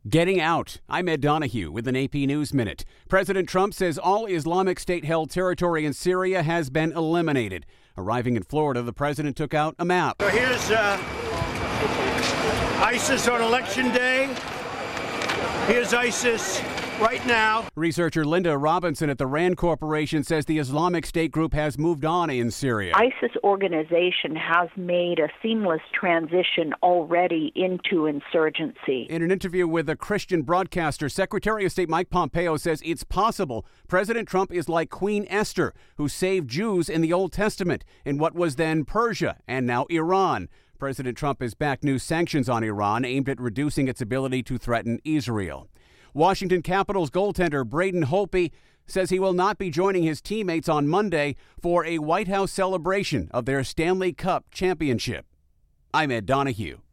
Getting out. I'm Ed Donahue with an AP News Minute. President Trump says all Islamic State-held territory in Syria has been eliminated. Arriving in Florida, the president took out a map. So here's ISIS on Election Day. Here's ISIS right now. Researcher Linda Robinson at the RAND Corporation says the Islamic State group has moved on in Syria. ISIS organization has made a seamless transition already into insurgency. In an interview with a Christian broadcaster, Secretary of State Mike Pompeo says it's possible President Trump is like Queen Esther, who saved Jews in the Old Testament in what was then Persia and now Iran. President Trump has backed new sanctions on Iran aimed at reducing its ability to threaten Israel. Washington Capitals goaltender Braden Holtby says he will not be joining his teammates on Monday for a White House celebration of their Stanley Cup championship. I'm Ed Donahue.